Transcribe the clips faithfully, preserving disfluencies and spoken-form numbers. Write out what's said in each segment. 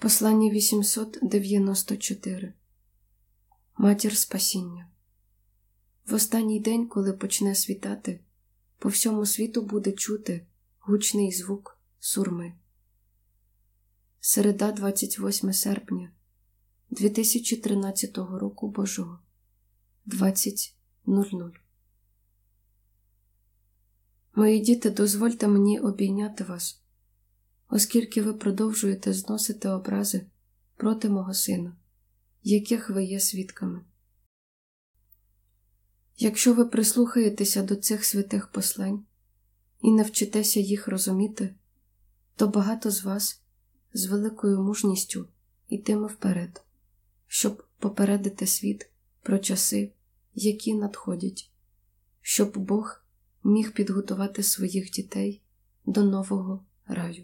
Послання вісімсот дев'яносто чотири. Матір спасіння. В останній день, коли почне світати, по всьому світу буде чути гучний звук сурми. Середа, двадцять восьме серпня дві тисячі тринадцятого року Божого, двадцять нуль нуль. Мої діти, дозвольте мені обійняти вас, оскільки ви продовжуєте зносити образи проти мого сина, яких ви є свідками. Якщо ви прислухаєтеся до цих святих послань і навчитеся їх розуміти, то багато з вас з великою мужністю йтиме вперед, щоб попередити світ про часи, які надходять, щоб Бог міг підготувати своїх дітей до нового раю.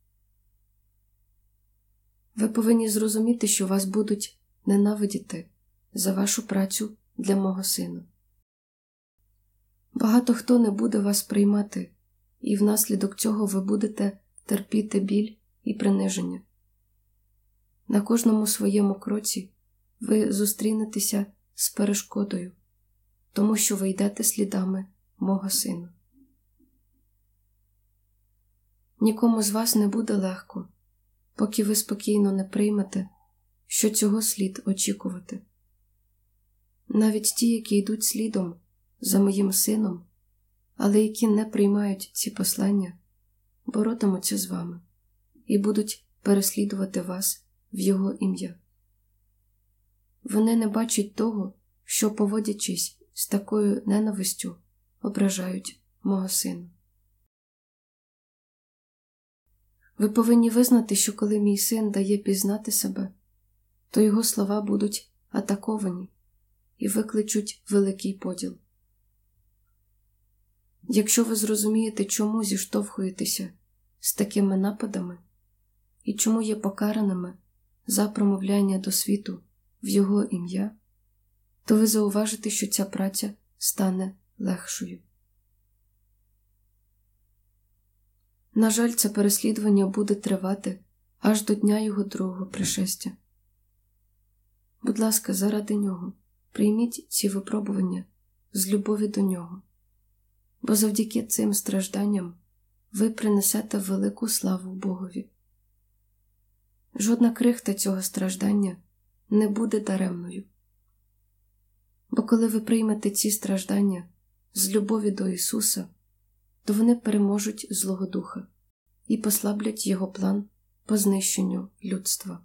Ви повинні зрозуміти, що вас будуть ненавидіти за вашу працю для мого сина. Багато хто не буде вас приймати, і внаслідок цього ви будете терпіти біль і приниження. На кожному своєму кроці ви зустрінетеся з перешкодою, тому що ви йдете слідами мого сина. Нікому з вас не буде легко, поки ви спокійно не приймете, що цього слід очікувати. Навіть ті, які йдуть слідом за моїм сином, але які не приймають ці послання, боротимуться з вами і будуть переслідувати вас в його ім'я. Вони не бачать того, що, поводячись з такою ненавистю, ображають мого сина. Ви повинні визнати, що коли мій син дає пізнати себе, то його слова будуть атаковані і викличуть великий поділ. Якщо ви зрозумієте, чому зіштовхуєтеся з такими нападами і чому є покараними за промовляння до світу в його ім'я, то ви зауважите, що ця праця стане легшою. На жаль, це переслідування буде тривати аж до дня його другого пришестя. Будь ласка, заради нього прийміть ці випробування з любові до нього, бо завдяки цим стражданням ви принесете велику славу Богові. Жодна крихта цього страждання не буде даремною. Бо коли ви приймете ці страждання з любові до Ісуса, то вони переможуть Злого Духа і послаблять його план по знищенню людства.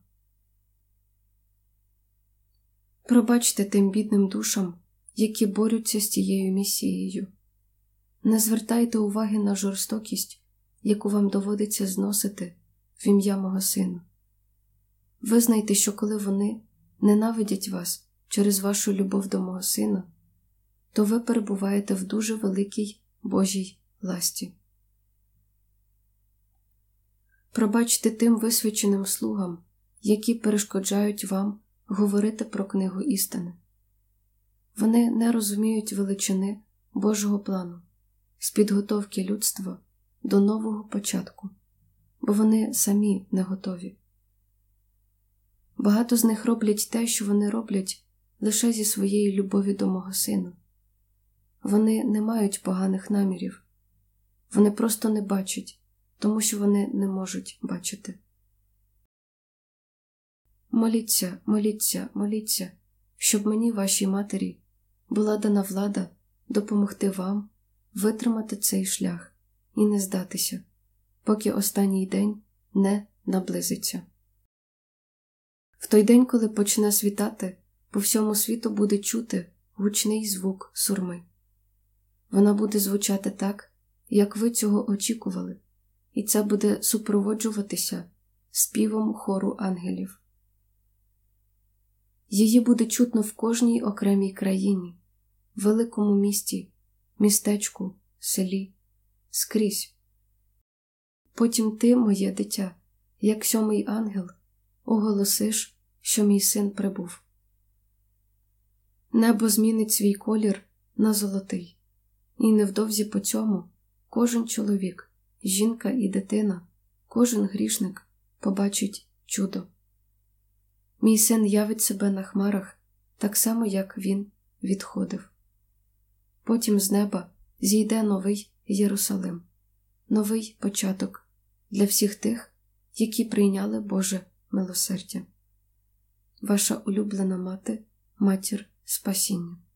Пробачте тим бідним душам, які борються з цією місією. Не звертайте уваги на жорстокість, яку вам доводиться зносити в ім'я мого сина. Визнайте, що коли вони ненавидять вас через вашу любов до мого сина, то ви перебуваєте в дуже великій Божій ласті. Пробачте тим висвяченим слугам, які перешкоджають вам говорити про книгу істини. Вони не розуміють величини Божого плану з підготовки людства до нового початку, бо вони самі не готові. Багато з них роблять те, що вони роблять лише зі своєї любові до мого сина. Вони не мають поганих намірів. Вони просто не бачать, тому що вони не можуть бачити. Моліться, моліться, моліться, щоб мені, вашій матері, була дана влада допомогти вам витримати цей шлях і не здатися, поки останній день не наблизиться. В той день, коли почне світати, по всьому світу буде чути гучний звук сурми. Вона буде звучати так, як ви цього очікували, і це буде супроводжуватися співом хору ангелів. Її буде чутно в кожній окремій країні, великому місті, містечку, селі, скрізь. Потім ти, моє дитя, як сьомий ангел, оголосиш, що мій син прибув. Небо змінить свій колір на золотий, і невдовзі по цьому кожен чоловік, жінка і дитина, кожен грішник побачить чудо. Мій син явить себе на хмарах, так само, як він відходив. Потім з неба зійде новий Єрусалим, новий початок для всіх тих, які прийняли Боже милосердя. Ваша улюблена мати, матір спасіння.